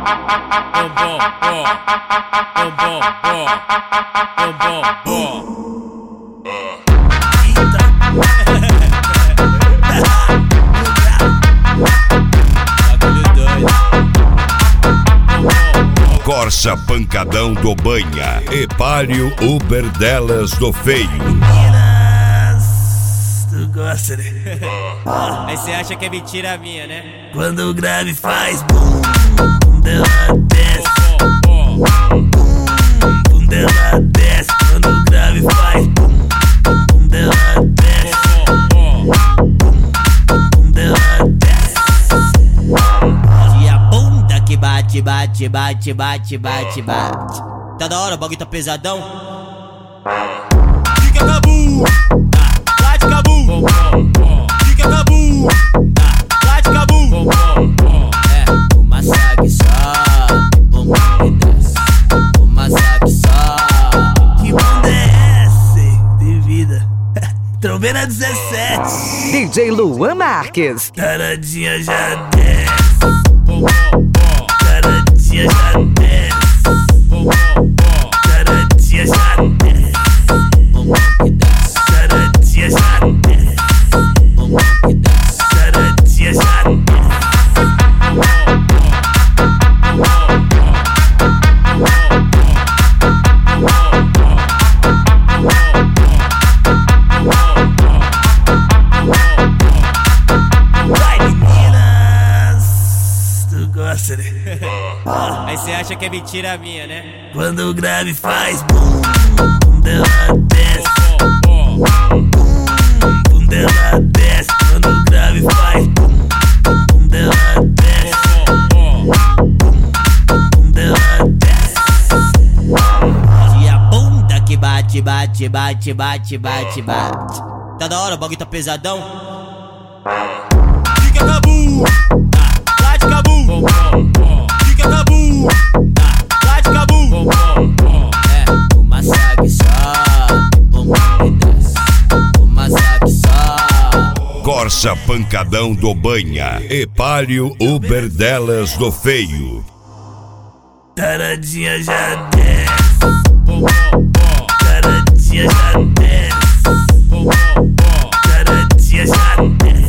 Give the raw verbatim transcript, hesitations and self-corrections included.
Corsa Pancadão do Banha, Epálio Uber delas do Feio. Tu gosta, né? Aí cê acha que é mentira minha, né? Quando o grave faz bum, bum dela desce. Bum, bum dela desce. Quando o grave faz bum, bum dela desce. Bum, bum dela desce. E a bunda que bate, bate, bate, bate, bate, bate. Tá da hora, o bagulho tá pesadão. Fica cabu, bate cabu. Fica cabu, bate cabu. É, uma sabe só, bumbum que desce. Uma sabe só. Que bunda é essa, hein? De vida. Trombeira dezessete. D J Luan Marques. Taradinha já desce. Taradinha já desce. Taradinha já desce. Bumbum que desce. Taradinha já desce. Bumbum que desce. Taradinha já desce. Vai, meninas, tu gosta, né? Aí cê acha que é mentira minha, né? Quando o grave faz bum, bum dela desce. Bum, bum dela desce. Quando o grave faz bum, bum dela desce. Bum, bum dela desce. E a bunda que bate, bate, bate, bate, bate, bate. Tá da hora, o bagulho tá pesadão. Fica cabu, bate cabu. Fica cabu, bate cabu. É, uma sabe só, bumbum que desce. Uma sabe só. Corsa Pancadão do Banha, Epálio Uber delas do Feio. Taradinha já desce. Taradinha já desce. Taradinha já desce.